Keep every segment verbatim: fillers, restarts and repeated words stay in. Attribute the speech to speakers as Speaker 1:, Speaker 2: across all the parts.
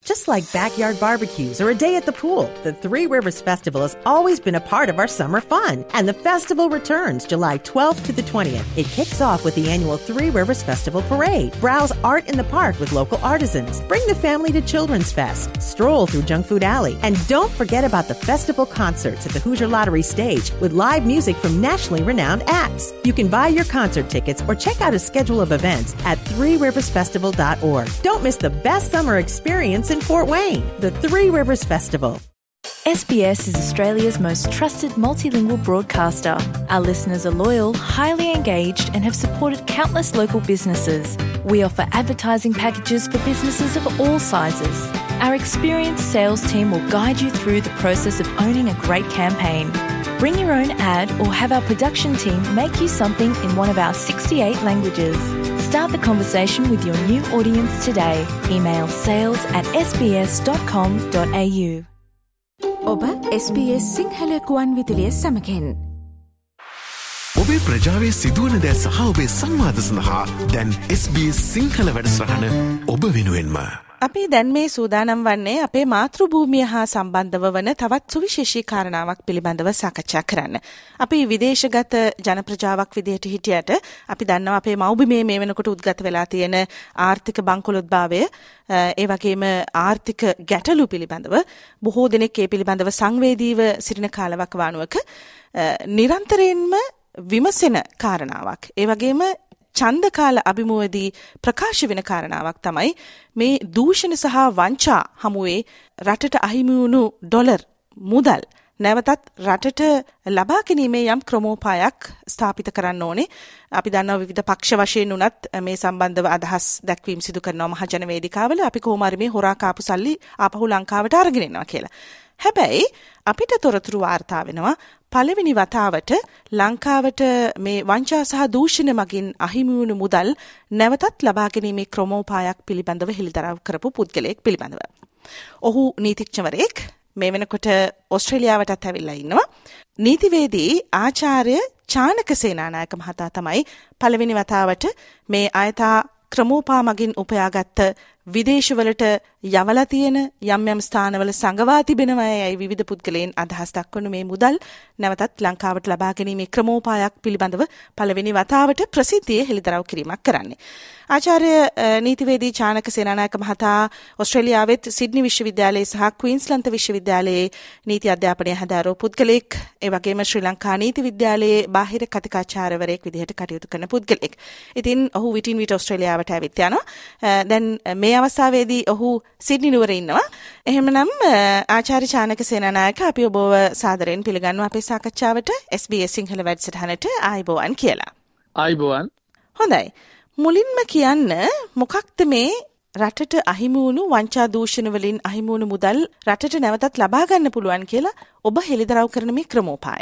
Speaker 1: Just like backyard barbecues or a day at the pool, the Three Rivers Festival has always been a part of our summer fun. And the festival returns July twelfth to the twentieth. It kicks off with the annual Three Rivers Festival Parade. Browse art in the park with local artisans. Bring the family to Children's Fest. Stroll through Junk Food Alley. And don't forget about the festival concerts at the Hoosier Lottery stage with live music from nationally renowned acts. You can buy your concert tickets or check out a schedule of events at three rivers festival dot org. Don't miss the best summer experience in Fort Wayne, the Three Rivers Festival.
Speaker 2: S B S is Australia's most trusted multilingual broadcaster. Our listeners are loyal, highly engaged, and have supported countless local businesses. We offer advertising packages for businesses of all sizes. Our experienced sales team will guide you through the process of owning a great campaign. Bring your own ad or have our production team make you something in one of our sixty-eight languages. Start the conversation with your new audience today. Email sales at s b s dot com dot a u.
Speaker 3: ඔබ S B S Sinhala ගුවන් විදුලිය සමගින්.
Speaker 4: ඔබේ ප්‍රජාවේ සිදුවන දෑ සහ ඔබේ සංවාද සඳහා දැන් S B S සිංහල වැඩසටහන ඔබ වෙනුවෙන්ම.
Speaker 5: අපි දැන් මේ සූදානම් වන්නේ අපේ මාතෘභූමිය හා සම්බන්ධව වන තවත් සුවිශේෂී කාරණාවක් පිළිබඳව සාකච්ඡා කරන්න. අපි විදේශගත ජනප්‍රජාවක් විදිහට හිටියට අපි දන්නවා අපේ මව්බිමේ මේ වෙනකොට උද්ගත වෙලා තියෙන ආර්ථික බංකොලොත්භාවය, ඒ වගේම ආර්ථික ගැටලු පිළිබඳව බොහෝ දෙනෙක් ඒ පිළිබඳව සංවේදීව සිටින කාලවකවානුවක නිරන්තරයෙන්ම විමසෙන කාරණාවක්. ඒ වගේම චන්දකාල අභිමුවදී ප්‍රකාශ වෙන කාරණාවක් තමයි මේ දූෂණ සහ වංචා හමුවේ රටට අහිමි වුණු ඩොලර් මුදල් නැවතත් රටට ලබා ගැනීමේ යම් ක්‍රමෝපායක් ස්ථාපිත කරන්න ඕනේ. අපි දන්නවා විවිධ පක්ෂ වශයෙන් උනත් මේ සම්බන්ධව අදහස් දැක්වීම සිදු කරනවා මහජන වේදිකාවල. අපි කොහොම හරි මේ හොරා කාපු සල්ලි ආපහු ලංකාවට අරගෙන එනවා කියලා. හැබැයි අපිට තොරතුරු වාර්තා වෙනවා පළවෙනි වතාවට ලංකාවට මේ වංචා සහ දූෂණ මගින් අහිමි වුණු මුදල් නැවතත් ලබා ගැනීමේ ක්‍රමෝපායක් පිළිබඳව හෙළිදරව් කරපු පුද්ගලයෙක් පිළිබඳව. ඔහු නීතිඥවරයෙක් මේ වෙනකොට ඕස්ට්‍රේලියාවටත් ඇවිල්ලා ඉන්නවා. නීතිවේදී ආචාර්ය චානක සේනානායක මහතා තමයි පළවෙනි වතාවට මේ ආයතා ක්‍රමෝපා මගින් උපයාගත්ත විදේශවලට යවලා තියෙන යම් යම් ස්ථානවල සංගවා තිබෙනවා යයි විවිධ පුද්ගලයන් අදහස් දක්වන මේ මුදල් නැවතත් ලංකාවට ලබා ගැනීමේ ක්‍රමෝපායක් පිළිබඳව පළවෙනි වතාවට ප්‍රසිද්ධියේ හෙළිදරව් කිරීමක් කරන්නේ. ආචාර්ය නීතිවේදී චානක සේනානායක මහතා ඕස්ට්‍රේලියාවෙත් සිඩ්නි විශ්වවිද්‍යාලයේ සහ ක්වීන්ස්ලන්ත විශ්වවිද්‍යාලයේ නීති අධ්‍යාපනය හදාරෝ පුද්ගලෙක්, ඒ වගේම ශ්‍රී ලංකා නීති විද්‍යාලයේ බාහිර කතිකාචාර්යවරයෙක් විදිහට කටයුතු කරන පුද්ගලෙක්. ඉතින් ඔහු විටින් විට ඕස්ට්‍රේලියාවට ඇවිත් යනවා. දැන් මේ අවස්ථාවේදී ඔහු සිඩ්නි නුවර ඉන්නවා. එහෙමනම් ආචාර්ය චානක සේනානායක අපි ඔබව සාදරයෙන් පිළිගන්නවා අපේ සාකච්ඡාවට S B S සිංහල වැඩසටහනට ආයිබෝවන් කියලා.
Speaker 6: ආයිබෝවන්.
Speaker 5: හොඳයි. මුලින්ම කියන්න මොකක්ද මේ රටට අහිමි වුණු වංචා දූෂණ වලින් අහිමි වුණු මුදල් රටට නැවතත් ලබා ගන්න පුළුවන් කියලා ඔබ හෙළිදරව් කරන මේ ක්‍රමෝපාය?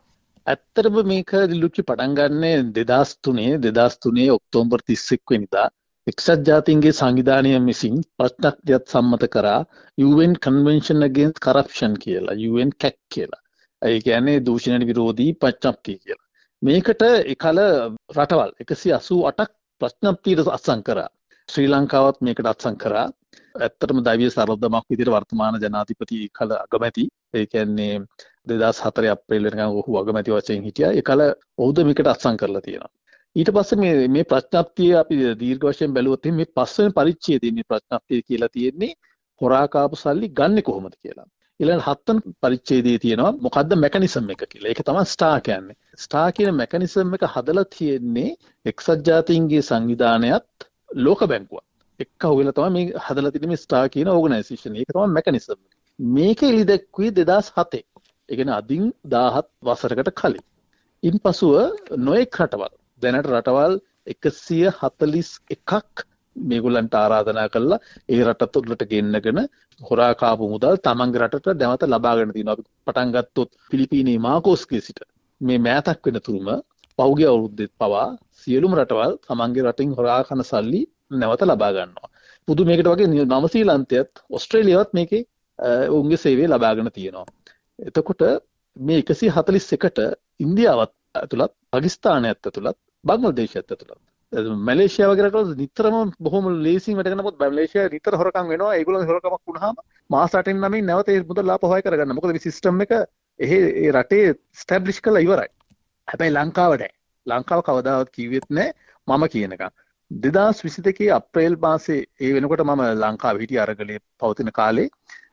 Speaker 6: ඇත්තටම මේක දිලුච්චි පටන් ගන්නේ දෙදාස් තුනේ දෙදාස් තුනේ ඔක්තෝබර් තිස් එක් වෙනිදා එක්සත් ජාතීන්ගේ සංවිධානය විසින් ප්‍රශ්නක්තියත් සම්මත කරා U N Convention Against Corruption කියලා, U N C A C කියලා. ඒ කියන්නේ දූෂණ විරෝධී ප්‍රඥප්තිය කියලා. මේකට එකල රටවල් එකසිය අසූ අටක් ප්‍රඥප්තියට අත්සන් කරා. ශ්‍රී ලංකාවත් මේකට අත්සන් කරා. ඇත්තටම දෛවීය සරලදමක් විදිහට වර්තමාන ජනාධිපති කල අගමැති, ඒ කියන්නේ දෙදාස් හතරේ අප්‍රේල් වෙනකන් ඔහු අගමැති වශයෙන් හිටියා. ඒකල ඔහුද මේකට අත්සන් කරලා තියෙනවා. ඊට පස්සේ මේ මේ ප්‍රඥප්තිය අපි දීර්ඝ වශයෙන් බැලුවොත් මේ පස්වෙනි පරිච්ඡේදයේ මේ ප්‍රඥප්තිය කියලා තියෙන්නේ හොරා කාපු සල්ලි ගන්නෙ කොහොමද කියලා. ඊළඟ හත්වෙනි පරිච්ඡේදයේ තියෙනවා මොකද්ද මෙකනිසම් එක කියලා. ඒක තමයි ස්ටාර් කියන්නේ. ස්ටාර් කියන මෙකනිසම් එක හදලා තියෙන්නේ එක්සත් ජාතීන්ගේ සංවිධානයත් ලෝක බැංකුවත් එක්ක හොයලා තමයි මේ හදලා තියෙන්නේ මේ ස්ටාර් කියන ඕගනයිසේෂන්. ඒක තමයි මෙකනිසම්. මේක එළි දැක්කුවේ දෙදාස් හතේ. ඒ කියන්නේ අදින් දාහත් වසරකට කලින්. ඉන්පසුව නොයෙක් රටවල් දැනට රටවල් එකසිය හතළිස් එකක් මේගොල්ලන්ට ආරාධනා කළා ඒ රට තුළට ගෙන්නගෙන හොරා කාපු මුදල් තමන්ගේ රටට නැවත ලබාගෙන තියෙනවා. අපි පටන් ගත්තොත් පිලිපීනයේ මාකෝස්ගේ සිට මේ මෑතක් වෙනතුරුම පහුගිය අවුරුද්දෙත් පවා සියලුම රටවල් තමන්ගේ රටින් හොරා කන සල්ලි නැවත ලබා ගන්නවා. පුදු මේකට වගේ නවසීලන්තයත් ඕස්ට්‍රේලියාවත් මේකේ උන්ගේ සේවය ලබාගෙන තියෙනවා. එතකොට මේ එකසිය හතළිස් එකට ඉන්දියාවත් ඇතුළත්, පාකිස්තානයත් ඇතුළත්, බංග්ලාදේශයත් ඇතුළත් මැලේසියාව වගේ රටවල නිතරම බොහොම ලේසියෙන් වැඩ කරන මොකද මැලේසියාවේ නිතර හොරකම් වෙනවා. ඒගොල්ලෝ හොරකමක් වුණාම මාස අටෙන් නවයෙන් නැවත ඒ මුදල් ආපහු හොය කරගන්න. මොකද මේ සිස්ටම් එක එහෙ ඒ රටේ ස්ටැබ්ලිෂ් කරලා ඉවරයි. හැබැයි ලංකාව නැහැ. ලංකාව කවදාවත් කිව්වෙත් නැහැ මම කියන එක. දෙදාස් විසි දෙකේ අප්‍රේල් මාසේ ඒ වෙනකොට මම ලංකාවේ හිටිය අරගලේ පවතින කාලේ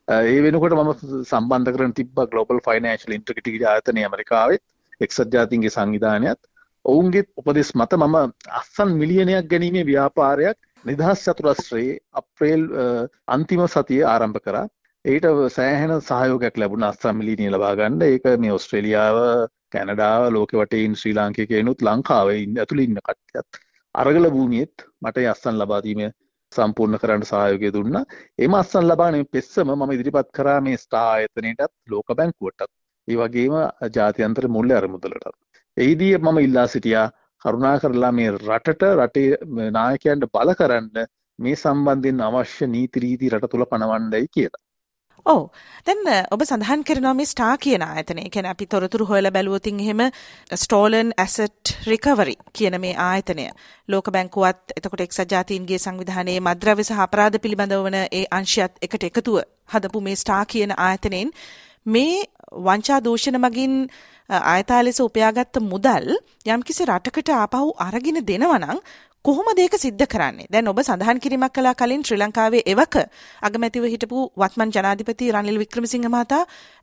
Speaker 6: ඒ වෙනකොට මම සම්බන්ධ කරගෙන තිබ්බා ග්ලෝබල් ෆයිනෑන්ෂල් ඉන්ටෙග්‍රිටි ආයතනය ඇමරිකාවෙත් එක්සත් ජාතීන්ගේ සංවිධානයත් ඔවුන්ගේ උපදෙස් මත මම අස්සන් මිලියනයක් ගැනීමේ ව්‍යාපාරයක් නිදහස් චතුරස්‍රයේ අප්‍රේල් අන්තිම සතියේ ආරම්භ කරා. ඒට සෑහෙන සහයෝගයක් ලැබුණා අස්සන් මිලියනිය ලබා ගන්න. ඒක මේ ඕස්ට්‍රේලියාව, කැනඩාව, ලෝකෙ වටේ ඉන්න ශ්‍රී ලාංකිකයනුත් ලංකාවේ ඉන්න ඇතුළේ ඉන්න කට්ටියත් අරගල භූමියෙත් මට ඒ අස්සන් ලබා දීමේ සම්පූර්ණ කරන්න සහයෝගය දුන්නා. එම අස්සන් ලබානේ පෙස්සම මම ඉදිරිපත් කරා මේ ස්ටාර් ආයතනයටත් ලෝක බැංකුවටත් ඒ වගේම ජාත්‍යන්තර මූල්‍ය අරමුදලටත්. එහිදී මම ඉල්ලා සිටියා කරුණාකරලා මේ රටට රටේ නායකයන්ට බල කරන්න මේ සම්බන්ධයෙන් අවශ්‍ය නීති රීති රට තුල පනවන්නයි කියලා.
Speaker 5: ඔව්. දැන් ඔබ සඳහන් කරනවා මේ ස්ටාර් කියන ආයතනය. ඒ කියන්නේ අපි තොරතුරු හොයලා බැලුවොත් එහෙම stolen asset recovery කියන මේ ආයතනය ලෝක බැංකුවත් එතකොට එක්සත් ජාතීන්ගේ සංවිධානයේ මද්ද්‍රව්‍ය සහ අපරාධ පිළිබඳව වන ඒ අංශයත් එකට එකතුව හදපු මේ ස්ටාර් කියන ආයතනයෙන් මේ වංචා දූෂණ මගින් ආයතා ලෙස උපයාගත්ත මුදල් යම්කිසි රටකට ආපහු අරගෙන දෙනවා නම් කොහොමද ඒක සිද්ධ කරන්නේ? දැන් ඔබ සඳහන් කිරීමක් කළා කලින් ශ්‍රී ලංකාවේ එවක අගමැතිව හිටපු වත්මන් ජනාධිපති රනිල් වික්‍රමසිංහ මහතා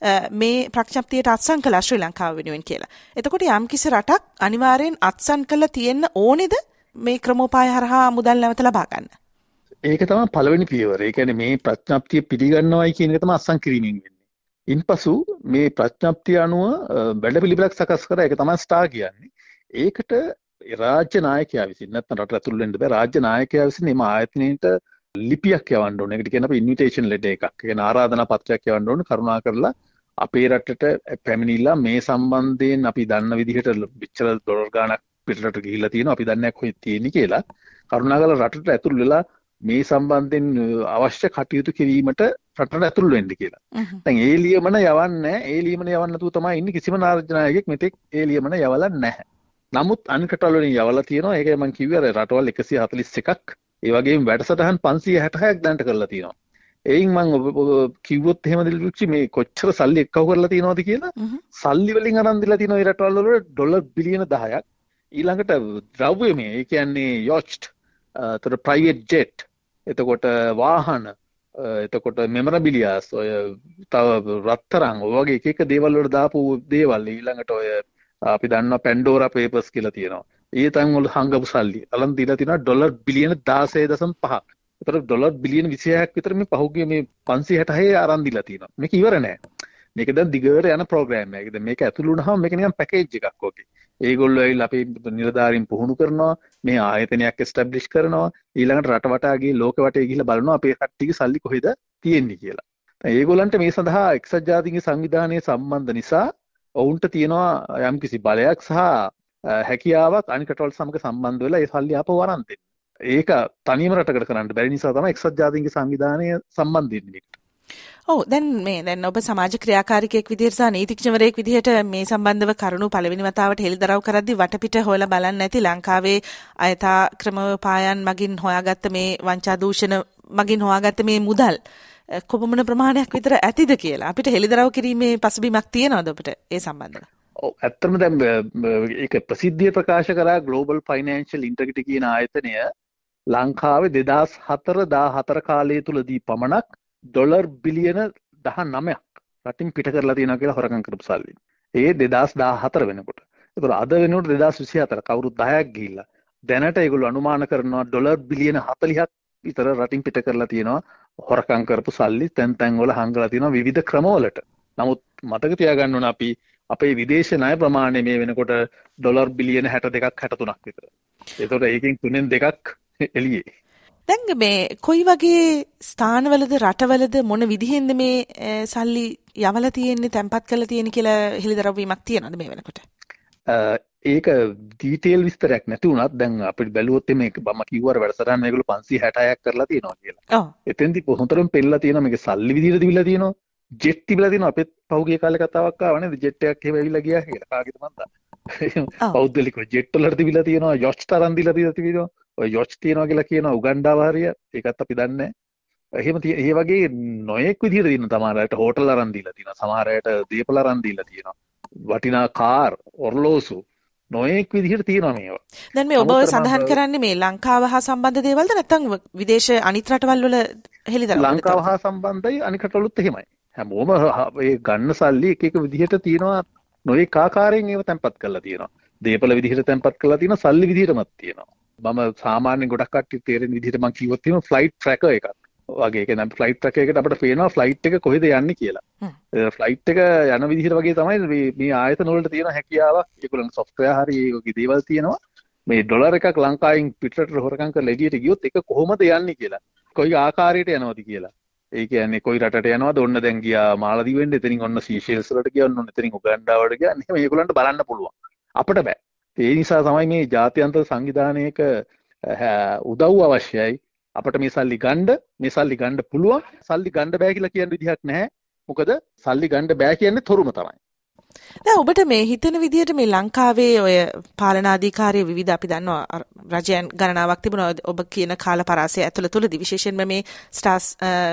Speaker 5: මේ ප්‍රඥප්තියට අත්සන් කළා ශ්‍රී ලංකාව වෙනුවෙන් කියලා. එතකොට යම්කිසි රටක් අනිවාර්යෙන් අත්සන් කළා තියෙන්න ඕනේද මේ ක්‍රමෝපාය හරහා මුදල් නැවත ලබා ගන්න?
Speaker 6: ඒක තමයි පළවෙනි පියවර. ඒ කියන්නේ මේ ප්‍රඥප්තිය පිළිගන්නවයි කියන එක තමයි අත්සන් කිරීමෙන් වෙන්නේ. ඉන්පසු මේ ප්‍රඥප්තිය අනුව වැඩපිළිවෙලක් සකස් කරා. ඒක තමයි ස්ටාර් කියන්නේ. ඒකට රාජ්‍ය නායකයා විසින් නැත්නම් රට ඇතුළු වෙන්න බෑ. රාජ්‍ය නායකයා විසින් මේ ආයතනයට ලිපියක් යවන්න ඕනේ. ඒකට කියන අපි ඉන්විටේෂන් ලෙටර් එකක්. ඒ කියන්නේ ආරාධනා පත්‍රයක් යවන්න ඕනේ. කරුණාකරලා අපේ රටට පැමිණිලා මේ සම්බන්ධයෙන් අපි දන්න විදිහට විචාර ඩොලර් ගාණක් පිටරට ගිහිල්ලා තියෙනවා. අපි දන්නේ නැහැ කොහෙද තියෙන්නේ කියලා. කරුණාකරලා රටට ඇතුළු වෙලා මේ සම්බන්ධයෙන් අවශ්‍ය කටයුතු කිරීමට රටට ඇතුළු වෙන්න කියලා. දැන් ඒ ලියමන යවන්නේ ඒ ලියමන යවන්න නැතුව තමයි ඉන්නේ කිසිම රාජ්‍ය නායකයෙක් මෙතෙක් ඒ ලියමන යවලා නැහැ. නමුත් අනිත් රටවල වලින් යවලා තියෙනවා. ඒකයි මම කිව්වේ අර රටවල් එකසිය හතළිස් එකක් ඒ වගේම වැඩසටහන් පන්සිය හැටහයක් දැනට කරලා තියෙනවා. එයින් මම කිව්වොත් එහෙම දිලුක්ෂි මේ කොච්චර සල්ලි එක්කව කරලා තියෙනවද කියලා සල්ලි වලින් අරන් දීලා තියෙනවා මේ රටවල් වල ඩොලර් බිලියන දහයක්. ඊළඟට ද්‍රව්‍යමය ඒ කියන්නේ යොච්ට් එතකොට ප්‍රයිවට් ජෙට් එතකොට වාහන එතකොට මෙමරබිලියාස් ඔය තව රත්තරන් ඔය වගේ එක එක දේවල් වල දාපු දේවල් ඊළඟට ඔය අපි දන්නවා පැන්ඩෝරා පේපර්ස් කියලා තියෙනවා. ඒ තැන් වල හංගපු සල්ලි අලන් දීලා තියෙනවා ඩොලර් බිලියන දාසය දශම පහක්. ඒතර ඩොලර් බිලියන විසිහයක් විතර මේ පහුගිය මේ පන්සිය හැටහය අරන් දීලා තියෙනවා. මේක ඉවර නෑ. මේක දැන් දිගට යන ප්‍රෝග්‍රෑම් එකක්. දැන් මේක ඇතුළු වුණාම මේක නිකන් පැකේජ් එකක් වගේ. ඒගොල්ලෝ ඇවිල්ලා අපේ නිලධාරීන් පුහුණු කරනවා, මේ ආයතනයක් එස්ටැබ්ලිෂ් කරනවා, ඊළඟට රට වටා ගිහින් ලෝක වටේ ගිහිල්ලා බලනවා අපේ කට්ටියගේ සල්ලි කොහෙද තියෙන්නේ කියලා. දැන් ඒගොල්ලන්ට මේ සඳහා එක්සත් ජාතීන්ගේ සංවිධානයේ සම්බන්ධ නිසා ඔවුන්ට තියෙනවා යම්කිසි බලයක් සහ හැකියාවක් අනිත් රටවල් සමග සම්බන්ධ වෙලා ඒ සල්ලි ආපහු අරන් දෙන්න. ඒක තනියම රටකට කරන්න බැරි නිසා තමයි එක්සත් ජාතීන්ගේ සංවිධානය සම්බන්ධ වෙන්නේ.
Speaker 5: ඔව් දැන් මේ දැන් ඔබ සමාජ ක්‍රියාකාරිකයෙක් විදිහට සහ නීතිඥවරයෙක් විදිහට මේ සම්බන්ධව කරුණු පළවෙනි වතාවට හෙළිදරව් කරද්දී වටපිට හොයලා බලන්න නැති ලංකාවේ අයථා ක්‍රමපායන් මගින් හොයාගත්ත මේ වංචා දූෂණ මගින් හොයාගත්ත මේ මුදල් කොපමණ ප්‍රමාණයක් විතර ඇතිද කියලා අපිට හෙළිදරව් කිරීමේ පසුබිමක් තියෙනවද ඔබට ඒ සම්බන්ධව?
Speaker 6: ඔව් ඇත්තටම දැන් ඒක ප්‍රසිද්ධිය ප්‍රකාශ කරා ග්ලෝබල් ෆයිනෑන්ෂල් ඉන්ටෙග්‍රිටි කියන ආයතනය ලංකාවේ දෙදාස් හතර දාහතර කාලය තුලදී පමණක් ඩොලර් බිලියන දහනවයක් රටින් පිට කරලා තියෙනවා කියලා හොරකම් කරපු සල්ලි. ඒ දෙදාස් දාහතර වෙනකොට. ඒතකොට අද වෙනකොට දෙදාස් විසිහතර කවුරුත් දහයක් ගිහිල්ලා දැනට ඒගොල්ලෝ අනුමාන කරනවා ඩොලර් බිලියන හතළිහක් විතර රටින් පිට කරලා තියෙනවා හොරකම් කරපු සල්ලි තැන් තැන් වල හංගලා තියෙනවා විවිධ ක්‍රමවලට. නමුත් මතක තියාගන්න ඕන අපි අපේ විදේශ ණය ප්‍රමාණය මේ වෙනකොට ඩොලර් බිලියන හැට දෙකක් හැට තුනක් විතර. ඒතකොට ඒකෙන් තුනෙන් දෙකක් එළියේ.
Speaker 5: දැන් මේ කොයි වගේ ස්ථානවලද රටවලද මොන විදිහෙන්ද මේ සල්ලි යවලා තියෙන්නේ තැන්පත් කරලා තියෙන්නේ කියලා හෙළිදරව් වීමක් තියනවද මේ වෙනකොට?
Speaker 6: ඒක ඩීටේල් විස්තරයක් නැති වුණත් දැන් අපිට බැලුවොත් මේක මම කිව්වර වැඩසටහන මේගොල්ලෝ පන්සිය හැටහයක් කරලා තියෙනවා කියලා. ඔව්. එතෙන්දි හොඳටම පෙන්නලා තියෙනවා මේක සල්ලි විදිහට තිබිලා තියෙනවා. ජෙට් තිබිලා තියෙනවා. අපිත් පහුගිය කාලේ කතාවක් ආවා නේද? ජෙට් එකක් එහෙම ඇවිල්ලා ගියා කියලා. කාගෙද මන්ද? පෞද්ගලික ජෙට් වලට තිබිලා තියෙනවා, යොච් තරම් දීලා තියෙනවා. ඔය යොච් තියනවා කියලා කියනවා උගන්ඩාව හරිය. ඒකත් අපි දන්නේ නැහැ. එහෙම ඒ වගේ නොයෙක් විදිහට තියෙනවා. සමහරවිට හෝටල් අරන් දීලා තියෙනවා. සමහරවිට දීපල අරන් දීලා තියෙනවා. වටිනා කාර්, ඔර්ලෝසු නොයෙක් විදිහට තියෙනවා මේවා.
Speaker 5: දැන් මේ ඔබ සඳහන් කරන්නේ මේ ලංකාව හා සම්බන්ධ දේවල්ද නැත්නම් විදේශ අනිත් රටවල් වල හෙළිදරව්ද?
Speaker 6: ලංකාව හා සම්බන්ධයි අනිත් රටවලුත් එහෙමයි. හැමෝම ඒ ගන්න සල්ලි එක එක විදිහට තියෙනවා. නොයෙක් ආකාරයෙන් ඒව තැන්පත් කරලා තියෙනවා. දීපල විදිහට තැන්පත් කරලා තියෙනවා, සල්ලි විදිහටමත් තියෙනවා. මම සාමාන්‍යයෙන් ගොඩක් කට්ටිය තේරෙන විදිහට මම කිව්වොත් එහෙම ෆ්ලයිට් ට්‍රැකර් එකක් වගේ. ඒ කියන්නේ ෆ්ලයිට් ට්‍රැකර් එකට අපිට පේනවා ෆ්ලයිට් එක කොහෙද යන්නේ කියලා. ෆ්ලයිට් එක යන විදිහට වගේ තමයි මේ මේ ආයතන වලට තියෙන හැකියාවක්. ඒගොල්ලන්ගේ software හරි ඒ වගේ දේවල් තියෙනවා. මේ ඩොලර් එකක් ලංකාවෙන් පිටරට හොරකම් කරලා එළියට ගියොත් ඒක කොහොමද යන්නේ කියලා. කොයි ආකාරයට යනවද කියලා. ඒ කියන්නේ කොයි රටට යනවද? ඔන්න දැන් ගියා මාලදීවෙන්, එතනින් ඔන්න සීෂෙල්ස් වලට ගියා, ඔන්න එතනින් උගන්ඩාවට ගියා. එහෙනම් මේගොල්ලන්ට බලන්න පුළුවන්. අපිට බෑ. ඒ නිසා තමයි මේ ජාත්‍යන්තර සංවිධානයක උදව් අවශ්‍යයි. අපිට මේ සල්ලි ගන්න, මේ සල්ලි ගන්න පුළුවන්. සල්ලි ගන්න බෑ කියලා කියන විදිහක් නැහැ. මොකද සල්ලි ගන්න බෑ කියන්නේ තොරුම තමයි.
Speaker 5: දැන් ඔබට මේ හිතෙන විදිහට මේ ලංකාවේ ඔය පාලනාධිකාරිය විවිධ අපි දන්නවා රජයන් ගණනාවක් තිබුණා ඔබ කියන කාල පරාසය ඇතුළත තුලදී විශේෂයෙන්ම මේ ස්ටාර්ස්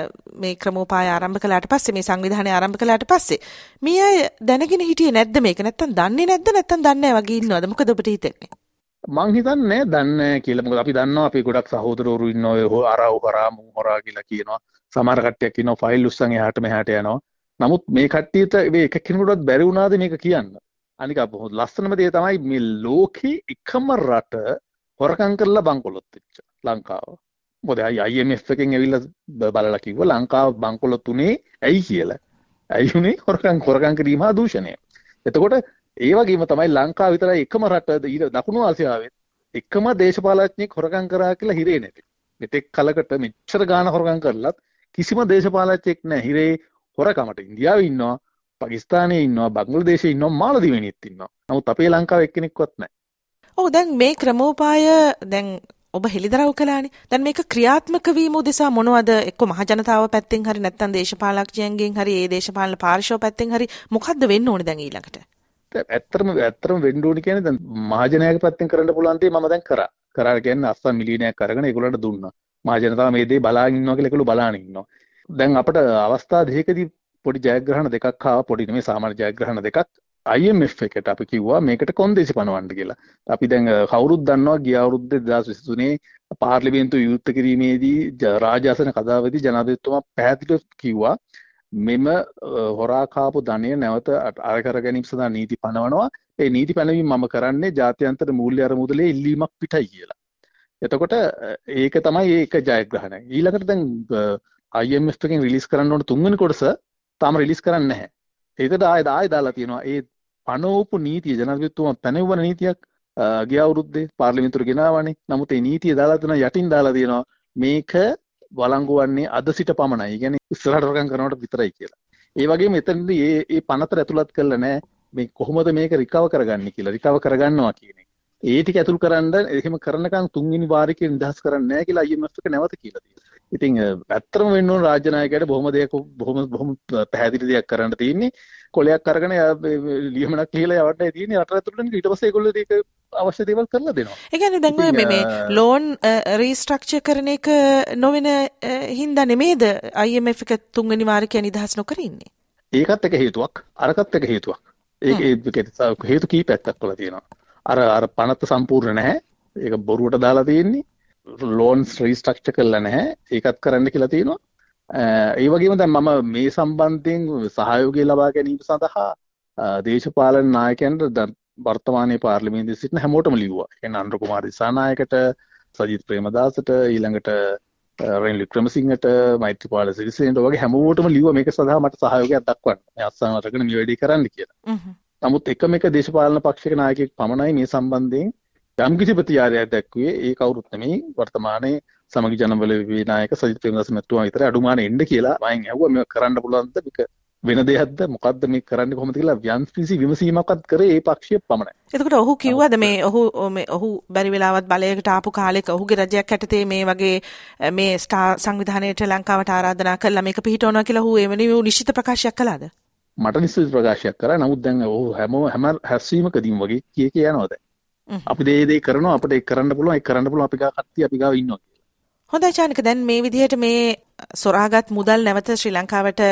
Speaker 5: මේ ක්‍රමෝපාය ආරම්භ කළාට පස්සේ මේ සංවිධානය ආරම්භ කළාට පස්සේ මේ අය දැනගෙන හිටියේ නැද්ද මේක? නැත්තම් දන්නේ නැද්ද? නැත්තම් දන්නේ නැහැ වගේ ඉන්නවද? මොකද ඔබට හිතෙන්නේ?
Speaker 6: මං හිතන්නේ දන්නේ කියලා. මොකද අපි දන්නවා අපි ගොඩක් සහෝදරවරු ඉන්නවා ඔය අරව හොරා මුන් හොරා කියලා කියනවා. සමහර කට්ටියක් ඉන්නවා ෆයිල් උස්සන් එහාට මෙහාට යනවා. නමුත් මේ කට්ටියට මේ එක කෙනෙකුටවත් බැරි වුණාද මේක කියන්න? අනික ලස්සනම දේ තමයි මේ ලෝකේ එකම රට හොරකම් කරලා බංකොලොත් වෙච්ච ලංකාව. මොකද I M F එකෙන් ඇවිල්ලා බලලා කිව්වා ලංකාව බංකොලොත් උනේ ඇයි කියලා. ඇයි උනේ? හොරකම් හොරකම් කිරීම හා දූෂණය. එතකොට ඒ වගේම තමයි ලංකාව විතරයි එකම රට දකුණු ආසියාවේ එකම දේශපාලඥයෙක් හොරකම් කරා කියලා හිරේ නැති. මෙතෙක් කලකට මෙච්චර ගාන හොරකම් කරලත් කිසිම දේශපාලඥයෙක් නැහැ හිරේ හොරකමට. ඉන්දියාවේ ඉන්නවා, පාකිස්තානයේ ඉන්නවා, බංග්ලාදේශයේ ඉන්නවා, මාලදීවෙනිත් ඉන්නවා. නමුත් අපේ ලංකාවේ එක්කෙනෙක්වත් නැහැ.
Speaker 5: ඔව් දැන් මේ ක්‍රමෝපාය දැන් ඔබ හෙළිදරව් කළානේ. දැන් මේක ක්‍රියාත්මක වීම උදෙසා මොනවද එක්ක මහ ජනතාව පැත්තෙන් හරි නැත්නම් දේශපාලකයන්ගෙන් හරි ඒ දේශපාලන පාර්ශව පැත්තෙන් හරි මොකද්ද වෙන්න ඕනේ දැන් ඊළඟට?
Speaker 6: ඇත්තටම ඇත්තටම වෙන්න ඕනේ කියන්නේ දැන් මහජනයාගේ පැත්තෙන් කරන්න පුළුවන් දේ මම දැන් කරා. කරා කියන්නේ අස්සම් මිලියනයක් අරගෙන ඒගොල්ලන්ට දුන්නා. මහජනතාව මේ දේ බලාගෙන ඉන්නවා කියලා ඒගොල්ලෝ බලාගෙන ඉන්නවා. දැන් අපිට අවස්ථා දෙකකදී පොඩි ජයග්‍රහණ දෙකක් ආවා. පොඩි නෙමෙයි සාමාන්‍ය ජයග්‍රහණ දෙකක්. I M F එකට අපි කිව්වා මේකට කොන්දේසි පනවන්න කියලා. අපි දැන් කවුරුත් දන්නවා ගිය අවුරුද්දේ දෙදාස් විසිතුනේ පාර්ලිමේන්තුව විවෘත කිරීමේදී රාජාසන කතාවේදී ජනාධිපතිතුමා පැහැදිලිව කිව්වා මෙම හොරා කාපු ධනය නැවත අර කර ගැනීම සඳහා නීති පනවනවා. ඒ නීති පැනවීම මම කරන්නේ ජාත්‍යන්තර මූල්‍ය අරමුදලේ ඉල්ලීමක් පිටයි කියලා. එතකොට ඒක තමයි ඒක ජයග්‍රහණය. ඊළඟට දැන් I M F එකෙන් රිලීස් කරන්න ඕන තුන්වෙනි කොටස තාම රිලීස් කරන්නේ නැහැ. ඒකට ආයෙත් ආයෙ දාලා තියෙනවා. ඒ පනවපු නීතිය ජනාධිපතිතුමා පැනවුවන නීතියක් ගිය අවුරුද්දේ පාර්ලිමේන්තුවට ගෙනාවානේ. නමුත් ඒ නීතිය දාලා තියෙනවා යටින් දාලා තියෙනවා මේක වළංගු වන්නේ අද සිට පමණයි. ඒ කියන්නේ ඉස්සරහට රකම් කරනවට විතරයි කියලා. ඒ වගේම එතනදී මේ මේ පනතර ඇතුළත් කරලා නැහැ මේ කොහොමද මේක රිකවර් කරගන්නේ කියලා. රිකවර් කරගන්නවා කියන එක. ඒ ටික ඇතුල් කරන්න එහෙම කරනකන් තුන්වෙනි වාරිකේ නිදහස් කරන්නේ නැහැ කියලා I M F එක නැවත කියලා තියෙනවා. ඉතින් ඇත්තටම වෙන්න ඕන රාජ්‍ය නායකයාට බොහොම දෙයක් බොහොම බොහොම පැහැදිලි දෙයක් කරන්න තියෙන්නේ. කොලයක් අරගෙන ලියමනක් ලියලා යවන්නයි තියෙන්නේ. රට ඇතුළට ඊට පස්සේ ඒගොල්ලෝ ඒක අවශ්‍ය දේවල් කරලා දෙනවා.
Speaker 5: ඒ කියන්නේ දැන් ඔය මේ මේ ලෝන් රීස්ට්‍රක්චර් කරන එක නොවන හින්දා නෙමේද I M F එක තුන්වෙනි වාරිකය නිදහස් නොකර ඉන්නේ?
Speaker 6: ඒකත් එක හේතුවක්. අරකට එක හේතුවක්. ඒක හේතු කීපයක් දක්වලා තියෙනවා. අර අර පනත සම්පූර්ණ නැහැ. ඒක බොරුවට දාලා තියෙන්නේ. ලෝන්ස් රීස්ට්‍රක්චර් කරලා නැහැ. ඒකත් කරන්න කියලා තියෙනවා. ඒ වගේම දැන් මම මේ සම්බන්ධයෙන් සහයෝගය ලබා ගැනීම සඳහා දේශපාලන නායකයන්ට වර්තමානයේ පාර්ලිමේන්තුවේ සිටින හැමෝටම ලිව්වා. එන්න අනුර කුමාර දිසානායකට, සජිත් ප්‍රේමදාසට, ඊළඟට රනිල් වික්‍රමසිංහට, මෛත්‍රීපාල සිරිසේනට වගේ හැමෝටම ලිව්වා මේක සඳහා මට සහයෝගයක් දක්වන්න. මේ අත්සන් අරගෙන මේ වැඩේ කරන්න කියලා. නමුත් එකම එක දේශපාලන පක්ෂයක නායකයෙක් පමණයි මේ සම්බන්ධයෙන් යම්කිසි ප්‍රතිචාරයක් දැක්ුවේ. ඒ කවුරුත් නෙමෙයි වර්තමානයේ සමගි ජනබල විනායක සජිත් ප්‍රේමදාස මැතිතුමා විතරයි අඩුමානේ එන්න කියලා මම ඇහුවා මේක කරන්න පුළුවන්ද මේක වෙන දෙයක්ද මොකද්ද මේ කරන්නේ කොහොමද කියලා යම්කිසි විමසීමක්වත් කරේ ඒ පක්ෂය පමණයි.
Speaker 5: එතකොට ඔහු කිව්වද මේ ඔහු මේ ඔහු බැරි වෙලාවත් බලයකට ආපු කාලෙක ඔහුගේ රජයක් යටතේ මේ වගේ මේ ස්ටාර් සංවිධානයට ලංකාවට ආරාධනා කළා මේක පිහිටවනවා කියලා ඔහු එවැනි නිශ්චිත ප්‍රකාශයක් කළාද?
Speaker 6: මට නිශ්චිත ප්‍රකාශයක් කරා. නමුත් දැන් ඔහු හැම හැම හැස්වීමකදීම වගේ කිය කිය යනවා දැන්. අපි දේ දේ කරනවා අපිට ඒක කරන්න පුළුවන් ඒක කරන්න පුළුවන් අපි ගා කට්ටිය අපි ගාව ඉන්නවා කියලා.
Speaker 5: හොඳයි චානික දැන් මේ විදිහට මේ සොරාගත් මුදල් නැවත ශ්‍රී ලංකාවට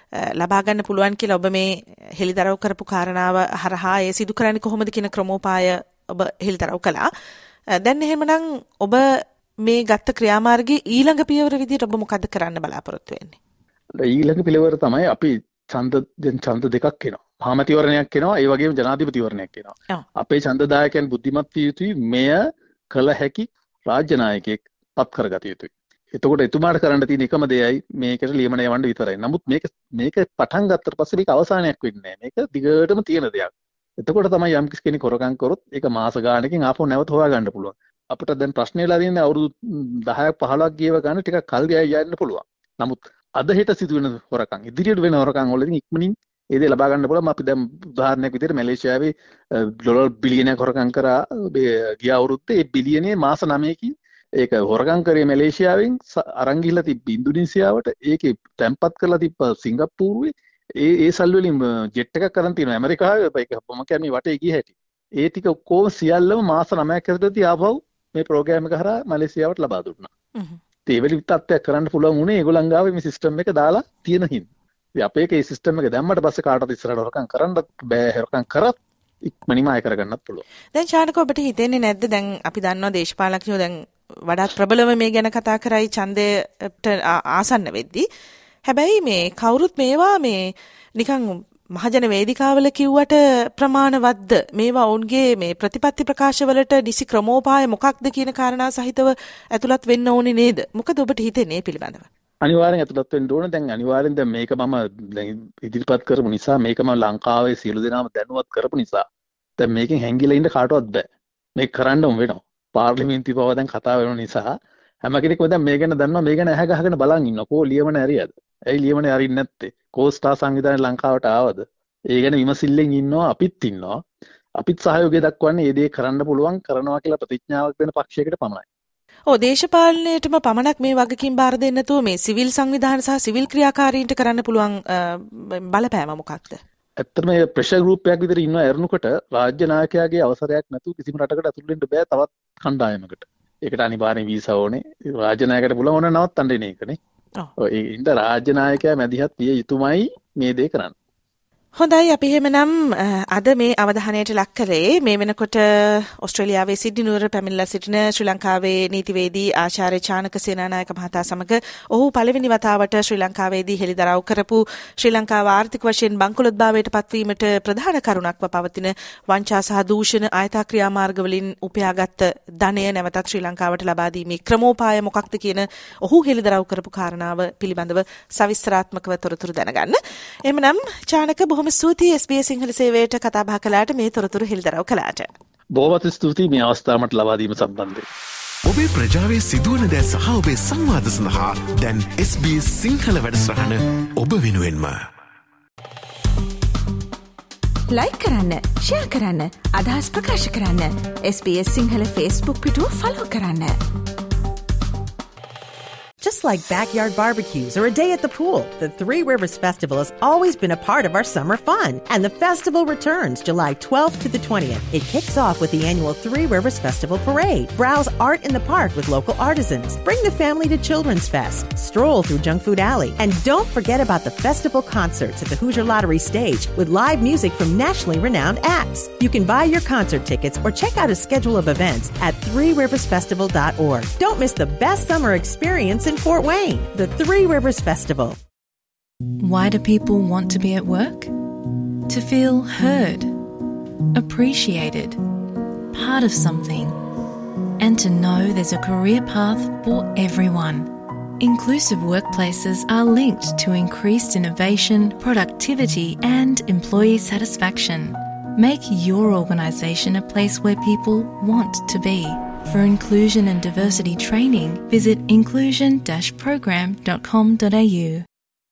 Speaker 5: ලබා ගන්න පුළුවන් කියලා ඔබ මේ හෙළිදරව් කරපු කාරණාව හරහා ඒ සිදු කරන්නේ කොහොමද කියන ක්‍රමෝපාය ඔබ හෙළිදරව් කළා. දැන් එහෙමනම් ඔබ මේ ගත්ත ක්‍රියාමාර්ගයේ ඊළඟ පියවර විදිහට ඔබ මොකද කරන්න බලාපොරොත්තු වෙන්නේ?
Speaker 6: ඊළඟ පියවර තමයි අපි ඡන්ද ඡන්ද දෙකක් එනවා. මහමැතිවරණයක් එනවා ඒ වගේම ජනාධිපතිවරණයක් එනවා. අපේ ඡන්දදායකයන් බුද්ධිමත් විය යුතුයි මෙය කළ හැකි රාජ්‍ය නායකයෙක් පත් කරගත යුතුයි. එතකොට එතුමාට කරන්න තියෙන එකම දෙයයි මේකට ලියමන යවන්න විතරයි. නමුත් මේක මේක පටන් ගත්තට පස්සේ මේක අවසානයක් වෙන්නේ නැහැ. මේක දිගටම තියෙන දෙයක්. එතකොට තමයි යම් කිසි කෙනෙක් හොරකම් කරොත් ඒක මාස ගානකින් ආපහු නැවත හොයාගන්න පුළුවන්. අපිට දැන් ප්‍රශ්නේ වෙලා තියෙන්නේ අවුරුදු දහයක් පහළොවක් ගියව ගන්න ටිකක් කල් ගියයි යන්න පුළුවන්. නමුත් අද හෙට සිදුවෙන හොරකම් ඉදිරියට වෙන හොරකම් වලදී ඉක්මනින් ඒ දේ ලබා ගන්න පුළුවන්. අපි දැන් උදාහරණයක් විදිහට මැලේසියාවේ ඩොලර් බිලියනයක් හොරකම් කරා ගිය අවුරුද්දේ ඒ බිලියනේ මාස නවයකින් ඒක හොරගම් කරේ මැලේසියාවෙන් අරන් ගිහලා තිබ්බ ඉන්දුනීසියාවට ඒකේ තැම්පත් කරලා තිබ්බ සිංගප්පූරුවේ ඒ ඒ සල්ලි වලින් ජෙට් එකක් කරන් තියෙනවා ඇමරිකාවේ ඒක මම කියන්නේ වටේ ගිය හැටි ඒ ටික ඔක්කොම සියල්ලම මාස නවයක් ඇතුළතදී ආපහු මේ ප්‍රෝග්‍රෑම් එක හරහා මැලේසියාවට ලබා දුන්නා. ඒ වෙලෙ තත්ත්වයක් කරන්න පුළුවන් උනේ ඒගොල්ලන් ගාවේ මේ සිස්ටම් එක දාලා තියෙන හින්දා. ඉතින් අපේ ඒ සිස්ටම් එක දැම්මට පස්සේ කාටවත් ඉස්සරහට හොරකම් කරන්නත් බෑ හොරකම් කරත් ඉක්මනින්ම ආය කරගන්නත් පුළුවන්.
Speaker 5: දැන් ශානක ඔබට හිතෙන්නේ නැද්ද දැන් අපි දන්නවා දේශපාලකයෝ දැන් වඩාත් ප්‍රබලව මේ ගැන කතා කරයි ඡන්දයට ආසන්න වෙද්දී. හැබැයි මේ කවුරුත් මේවා මේ නිකන් මහජන වේදිකාවල කිව්වට ප්‍රමාණවත්ද මේවා ඔවුන්ගේ මේ ප්‍රතිපත්ති ප්‍රකාශවලට නිසි ක්‍රමෝපාය මොකක්ද කියන කාරණා සහිතව ඇතුළත් වෙන්න ඕනේ නේද? මොකද ඔබට හිතෙන්නේ පිළිබඳව?
Speaker 6: අනිවාර්යෙන් ඇතුළත් වෙන්න ඕනේ. දැන් අනිවාර්යෙන් දැන් මේක මම දැන් ඉදිරිපත් කරපු නිසා මේක මම ලංකාවේ සියලු දෙනාම දැනුවත් කරපු නිසා දැන් මේකෙන් හැංගිලා ඉන්න කාටවත් බෑ. මේක කරන්නම වෙනවා. පාර්ලිමේන්තු පව දැන් කතා වෙන නිසා හැම කෙනෙක්ම දැන් මේ ගැන දන්නවා මේ ගැන ඇහැ ගහගෙන බලන් ඉන්නවා. කෝ ලියමන ඇරියද? ඇයි ලියමන ඇරින්නේ නැත්තේ? කෝස්ටා සංවිධානය ලංකාවට ආවද? ඒ ගැන විමසිල්ලෙන් ඉන්නවා අපිත් ඉන්නවා. අපිත් සහයෝගය දක්වන්නේ මේ දේ කරන්න පුළුවන් කරනවා කියලා ප්‍රතිඥාවක් දෙන පක්ෂයකට පමණයි.
Speaker 5: ඔව් දේශපාලනයේටම පමණක් මේ වගකීම් බාර දෙන්න නැතුව මේ සිවිල් සංවිධාන සහ සිවිල් ක්‍රියාකාරීන්ට කරන්න පුළුවන් බලපෑම මොකක්ද? ඇත්තටම
Speaker 6: මේ ප්‍රෙෂර් ගෲප් එකක් විතර ඉන්නවා ඇරුණුකොට රාජ්‍ය නායකයාගේ අවසරයක් නැතුව කිසිම රටකට ඇතුළු වෙන්න බෑ තවත් කණ්ඩායමකට. ඒකට අනිවාර්යෙන් වීසා ඕනේ. රාජ්‍ය නායකයට පුළුවන් ඕන නවත්තන්න දෙන එකනේ. ඔව් ඒ ඉඳ රාජ්‍ය නායකයා මැදිහත් විය යුතුමයි මේ දේ කරන්න.
Speaker 5: හොඳයි අපි එහෙමනම් අද මේ අවධානයට ලක් කරේ මේ වෙනකොට ඕස්ට්‍රේලියාවේ සිඩ්නි නුවර පැමිණලා සිටින ශ්‍රී ලංකාවේ නීතිවේදී ආචාර්ය චානක සේනානායක මහතා සමග ඔහු පළවෙනි වතාවට ශ්‍රී ලංකාවේදී හෙළිදරව් කරපු ශ්‍රී ලංකාව ආර්ථික වශයෙන් බංකොලොත්භාවයට පත්වීමට ප්‍රධාන කරුණක්ව පවතින වංචා සහ දූෂණ ආයතා ක්‍රියාමාර්ග වලින් උපයාගත් ධනය නැවතත් ශ්‍රී ලංකාවට ලබා දීමේ ක්‍රමෝපාය මොකක්ද කියන ඔහු හෙළිදරව් කරපු කාරණාව පිළිබඳව සවිස්තරාත්මකව තොරතුරු දැනගන්න. එහෙමනම් චානක බොහොම ස්තුතියි එස් බී එස් සිංහල සේවයට කතා බහ කළාට මේ තොරතුරු හෙළිදරව් කළාට.
Speaker 6: බොහොමත් ස්තුතියි මේ අවස්ථාව මට ලබා දීම සම්බන්ධයෙන්.
Speaker 4: ඔබේ ප්‍රජාවේ සිදුවන දෑ සහ ඔබේ සංවාද සඳහා දැන් එස් බී එස් සිංහල වැඩසටහන ඔබ වෙනුවෙන්ම.
Speaker 3: ලයික් කරන්න, ෂෙයා කරන්න, අදහස් ප්‍රකාශ කරන්න. S B S Sinhala Facebook පිටුව ෆලෝ කරන්න.
Speaker 1: Just like backyard barbecues or a day at the pool, the Three Rivers Festival has always been a part of our summer fun. And the festival returns July twelfth to the twentieth. It kicks off with the annual Three Rivers Festival Parade. Browse art in the park with local artisans. Bring the family to Children's Fest. Stroll through Junk Food Alley. And don't forget about the festival concerts at the Hoosier Lottery stage with live music from nationally renowned acts. You can buy your concert tickets or check out a schedule of events at three rivers festival dot org. Don't miss the best summer experience in Fort Wayne, the Three Rivers Festival.
Speaker 2: Why do people want to be at work? To feel heard, appreciated, part of something, and to know there's a career path for everyone. Inclusive workplaces are linked to increased innovation, productivity, and employee satisfaction. Make your organisation a place where people want to be. For inclusion and diversity training, visit inclusion dash program dot com dot a u.